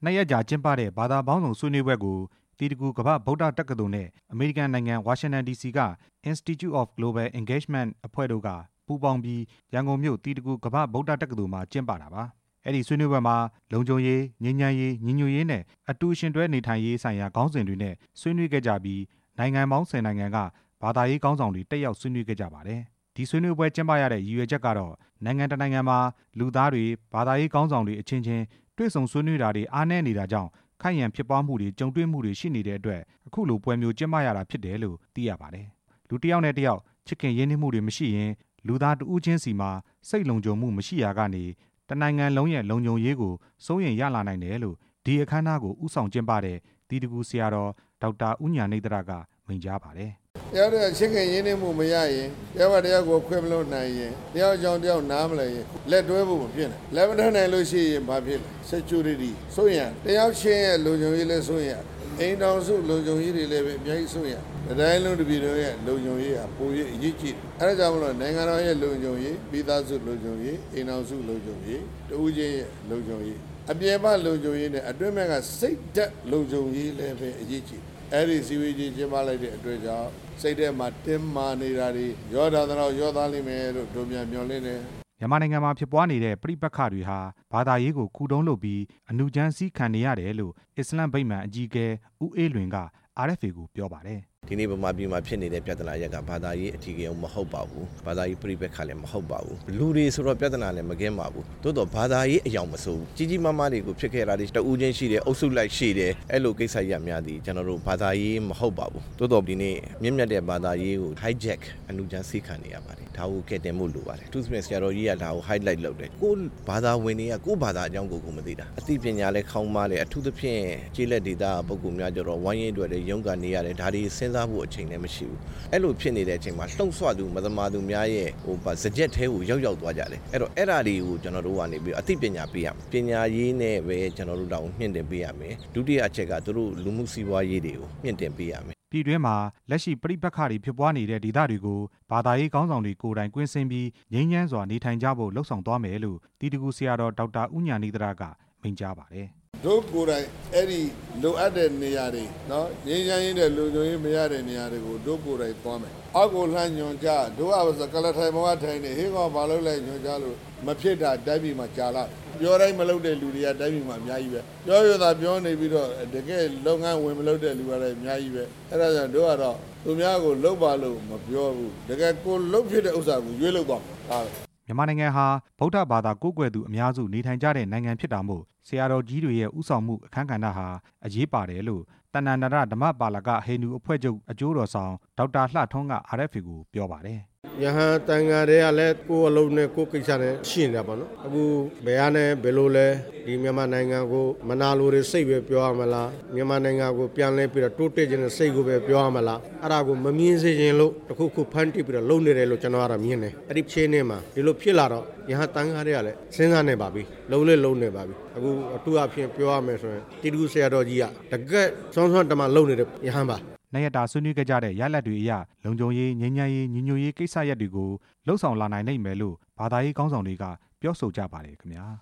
နှစ်ရက်ကြာကျင်းပတဲ့ဘာသာပေါင်းစုံဆွေးနွေးပွဲကိုတီတကူကမ္ဘာဗုဒ္ဓတက္ကသိုလ်နဲ့အမေရိကန်နိုင်ငံဝါရှင်တန် DC က Institute of Global Engagement အဖွဲ့တို့ကပူးပေါင်းပြီးရန်ကုန်မြို့တီတကူကမ္ဘာဗုဒ္ဓတက္ကသိုလ်မှာကျင်းပတာပါအဲ့ဒီဆွေးနွေးပွဲမှာလုံခြုံရေးငြိမ်းချမ်းရေးညီညွတ်ရေးနဲ့အတူရှင်တွဲနေထိုင်ရေးဆိုင်ရာခေါင်းစဉ်တွေနဲ့ဆွေးနွေးခဲ့ကြပြီးနိုင်ငံပေါင်း10နိုင်ငံကဘာသာရေးခေါင်းဆောင်တွေတက်ရောက်ဆွေးနွေးခဲ့ကြပါတယ်ဒီဆွေးနွေးပွဲကျင်းပရတဲ့ရည်ရွယ်ချက်ကတော့နိုင်ငံတနိုင်ငံမှာလူသားတွေဘာသာရေးခေါင်းဆောင်တွေအချင်းချင်းတွေ့ဆုံဆွေးနွေးတာတွေအားနည်းနေတာကြောင့်ခိုက်ရန်ဖြစ်ပွားမှုတွေကြုံတွေ့မှုတွေရှိနေတဲ့အတွက်အခုလိုပွဲမျိုးကျင်းပရတာဖြစ်တယ်လို့သိရပါတယ်လူတစ်ယောက်နဲ့တစ်ယောက်ချစ်ခင်ရင်းနှီးမှုတွေမရှိရင်လူသားတဦးချင်းစီမှာစိတ်လုံခြုံမှုမရှိရာကနေတနိုင်ငံလုံးရဲ့လုံခြုံရေးကိုစိုးရိမ်ရလာနိုင်တယ်လို့ဒီအခမ်းအနားကိုဥဆောင်ကျင်းပတဲ့တီတကူဆရာတော်ဒေါက်တာဦးညာဏိဒရကမိန့်ကြားပါတယ်တယောက်တည်းချစ်ခင်ရင်းနှီးမှုမရရင်တယောက်တယောက်ကိုခွင့်မလို့နိုင်ရင်တယောက်ကြောင့်တယောက်နားမလဲရင်လက်တွဲဖို့မဖြစ်နိုင်လက်မထနိုင်လို့ရှိရင်ဘာဖြစ်လဲ security ဆိုရင်တယောက်ချင်းရဲ့လုံခြုံရေးလည်းဆိုရင်အိမ်တော်စုလုံခြုံရေးတွေလည်းပဲအများကြီးဆိုရင်တိုင်းလုံးတစ်ပြည်လုံးရဲ့လုံခြုံရေးဟာပို၍အရေးကြီးတယ်အဲဒါကြောင့်မလို့နိုင်ငံတော်ရဲ့လုံခြုံရေးပြည်သားစုလုံခြုံရေးအိမ်တော်စုလုံခြုံရေးတဦးချင်းရဲ့လုံခြုံရေးအပြင်ဘလုံခြုံရေးနဲ့အတွင်းဘက်ကစိတ်ဓာတ်လုံခြုံရေးလည်းပဲအရေးကြီးအဲ့ဒီစီဝေးကြီးကျင်းပလိုက်တဲ့အတွက်ကြောင့်စိတ်ထဲမှာတင်းမာနေတာတွေရောတာတော့ရောသားလိမ့်မယ်လို့တို့မြန်မျှော်လင့်တယ်မြန်မာနိုင်ငံမှာဖြစ်ပွားနေတဲ့ပြိပက္ခတွေဟာဘာသာရေးကိုခုတုံးလုပ်ပြီးအနုချမ်းစီးခံနေရတယ်လို့အစ္စလမ်ဗိမာန်အကြီးအကဲဦးအေးလွင်က RFA ကိုပြောပါတယ်ဒီနေ့ဗမာပြည်မှာဖြစ်နေတဲ့ပြဿနာရက်ကဘာသာရေးအထီးကရုံမဟုတ်ပါဘူးဘာသာရေးပြိပက္ခလည်းမဟုတ်ပါဘူးလူတွေဆိုတော့ပြဿနာလည်းမကင်းပါဘူးသို့တော့ဘာသာရေးအယောင်မဆိုးဘူးကြီးကြီးမားမားတွေကိုဖြစ်ခဲ့တာတွေတဦးချင်းရှိတယ်အုပ်စုလိုက်ရှိတယ်အဲ့လိုကိစ္စရများသည်ကျွန်တော်တို့ဘာသာရေးမဟုတ်ပါဘူးသို့တော့ဒီနေ့မြင့်မြတ်တဲ့ဘာသာရေးကို hijack အနုချမ်းစီးခံနေရပါတယ်ဒါကိုကဲတင်မှုလိုပါတယ်သူစမစ်ဆရာတော်ကြီးကဒါကို highlight လုပ်တယ်ကိုဘာသာဝင်တွေကကိုဘာသာအကြောင်းကိုမသိတာအသိပညာလည်းခေါင်းမားတယ်အထူးသဖြင့်ကျေးလက်ဒေသပုဂ္ဂိုလ်များကြတော့ဝိုင်းရဲတွေလည်းရုန်းကန်နေရတယ်ဒါတွေစဉ်းစားဖို့အချိန်လည်းမရှိဘူးအဲ့လိုဖြစ်နေတဲ့အချိန်မှာလှုံ့ဆော်သူမသမာသူများရဲ့စကြက်သေးကိုရောက်သွားကြတယ်အဲ့တော့အဲ့ဓာတွေကိုကျွန်တော်တို့ကနေပြီးအသိပညာပေးရမယ်ပညာရေးနဲ့ပဲကျွန်တော်တို့တောင်မြင့်တင်ပေးရမယ်ဒုတိယအချက်ကသူတို့လူမှုစီးပွားရေးတွေကိုမြင့်တင်ပေးရမယ်ပြည်တွင်းမှာလက်ရှိပြိပက္ခတွေဖြစ်ပွားနေတဲ့ဒေသတွေကိုဘာသာရေးခေါင်းဆောင်တွေကိုယ်တိုင်ကွင်းဆင်းပြီးငြိမ်းချမ်းစွာနေထိုင်ကြဖို့လှုံ့ဆော်သွားမယ်လို့တီတကူဆရာတော်ဒေါက်တာဦးညာဏိဒရကမိန့်ကြားပါတယ်တို့ကိုယ်တိုင်အဲ့ဒီလိုအပ်တဲ့နေရာတွေနော်ငြိမ်းချမ်းရေးတဲ့လူမျိုးရေးမရတဲ့နေရာတွေကိုတို့ကိုယ်တိုင်သွားမယ်အောက်ကိုလှမ်းညွန်ကြတို့ကကလထိုင်ဘဝထိုင်နေဟေးကောင်ဘာလို့လဲညွန်ကြလို့မဖြစ်တာတိုင်းပြည်မှာကြာလာပြောတိုင်းမလုပ်တဲ့လူတွေကတိုင်းပြည်မှာအများကြီးပဲပြောရတာပြောနေပြီးတော့တကယ်လုပ်ငန်းဝင်မလုပ်တဲ့လူကလည်းအများကြီးပဲအဲ့ဒါကြောင့်တို့ကတော့သူများကိုလုပ်ပါလို့မပြောဘူးတကယ်ကိုလုပ်ဖြစ်တဲ့ဥစ္စာကိုရွေးလုပ်သွားမှာမြန်မာနိုင်ငံဟာဗုဒ္ဓဘာသာကိုးကွယ်သူအများစုနေထိုင်ကြတဲ့နိုင်ငံဖြစ်တာမို့ဆရာတော်ကြီးတွေရဲ့ဥဆောင်မှုအခမ်းကဏ္ဍဟာအရေးပါတယ်လို့တဏ္ဍန္တရဓမ္မပါလကဟိန္ဒူအဖွဲ့ချုပ်အကျိုးတော်ဆောင်ဒေါက်တာလှထွန်းက RFA ကိုပြောပါတယ်ယဟန်တန်ဃာတွေကလည်းကိုယ်အလုံးနဲ့ကိုယ်ကိစ္စနဲ့ရှိနေတာပေါ့နော်အခုဘယ်ကနေဘယ်လိုလဲဒီမြန်မာနိုင်ငံကိုမနာလိုတဲ့စိတ်ပဲပြောရမလားမြန်မာနိုင်ငံကိုပြန်လဲပြီးတော့တိုးတက်ခြင်းနဲ့စိတ်ကိုပဲပြောရမလားအဲ့ဒါကိုမမြင်စေခြင်းလို့တခုဖန်တီးပြီးတော့လုံနေတယ်လို့ကျွန်တော်ကတော့မြင်တယ်အဲ့ဒီဖြင်းနေမှာဒီလိုဖြစ်လာတော့ယဟန်တန်ဃာတွေကလည်းစဉ်းစားနေပါပြီလုံနေပါပြီအခုအတူအဖြစ်ပြောရမယ်ဆိုရင်တီတကူဆရာတော်ကြီးကတကက်ဆွမ်းတမလုံနေတဲ့ယဟန်ပါနှစ်ရက်တာဆွေးနွေးခဲ့ကြတဲ့ရလဒ်တွေအရလုံခြုံရေးငြိမ်းချမ်းရေးညီညွတ်ရေးကိစ္စရပ်တွေကိုလှုံ့ဆော်လာနိုင်နိုင်မယ်လို့ဘာသာရေးခေါင်းဆောင်တွေကပြောဆိုကြပါတယ်ခင်ဗျာ